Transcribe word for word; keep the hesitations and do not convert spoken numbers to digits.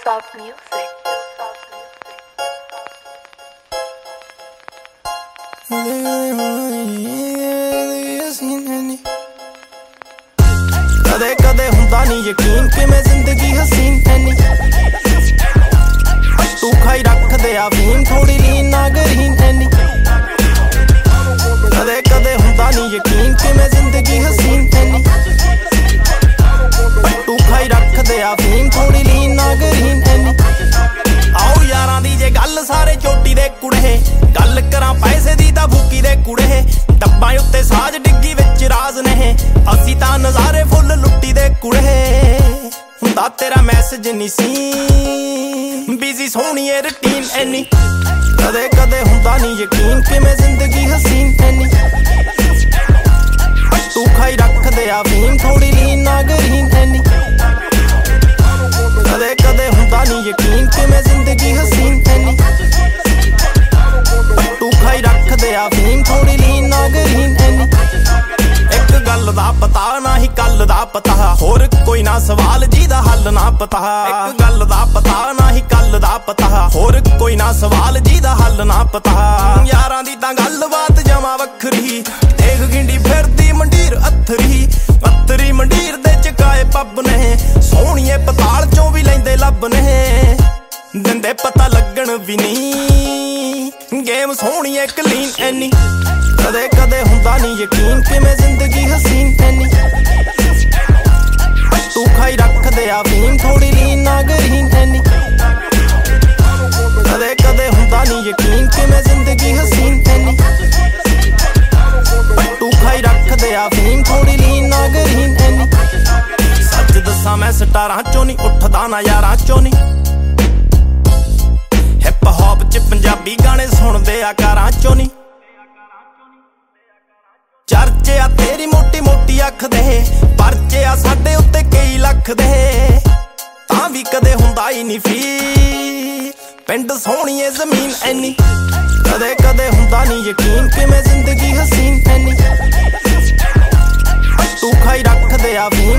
Hilltop Music. कदे कदे हुंदा नी यकीन कि मैं जिंदगी हसीन ऐनी तू खाई रख दे अफीम थोड़ी लीन ना गरीन ऐनी कदे कदे हुंदा नी यकीन कि मैं जिंदगी हसीन ऐनी तू खाई रख दे अफीम थोड़ी लीन ना गरीन ऐनी आओ यारां दी जे गल सारे चोटी दे कुड़े गल करां पैसे दी तां भूकी दे कुड़े डब्बां उत्ते साज डिग्गी विच राज ने असी तां नज़ारे फुल लुट्टी दे कुड़े हुंदा तेरा मैसेज नी सी बिजी सोहणीए रूटीन ऐनी कदे कदे हुंदा नी यकीन कि मैं जिंदगी हसीन ऐनी तू खाई रख दे अफीम थोड़ी लीन ना गरीन ऐनी कदे कदे हुंदा नी यकीन कि मैं जिंदगी हसीन ऐनी तू खाई रख दे अफीम थोड़ी लीन ना गरीन ऐनी एक गल दा पता ना ही कल दा पता होर कोई ना सवाल जी दा हल ना पता एक गल दा पता ना ही कल दा पता होर कोई ना सवाल जी दा हल ना पता यारां दी तां गल बात जमा वखरी देख गिंडी फिरदी मंडीर अथरी अथरी मंडीर दे चकाए पब ने सोहणीए पताल चों भी लैंदे लब ने दिंदे पता लगण भी नहीं गेम सोहणीए क्लीन ऐनी कदे कदे हुंदा नी यकीन कि मैं जिंदगी हसीन ऐनी तू खाई रख दे अफीम थोड़ी लीन ना गरीन ऐनी कदे कदे हुंदा नी यकीन कि मैं जिंदगी हसीन ऐनी तू खाई रख दे अफीम थोड़ी लीन ना गरीन ऐनी सच दस्सां मैं स्टारां चों नी उठदा ना यारां चों नी हिप हॉप च पंजाबी गाने सुणदे आ कारां चों नी चर्चे आ तेरी मोटी मोटी अख दे परचे आ साडे उत्ते कई लख दे तां भी कदे हुंदा ही नी फील पिंड सोहणीए जमीन ऐनी कदे कदे हुंदा नी यकीन कि मैं जिंदगी हसीन ऐनी तू खाई रख दे अफीम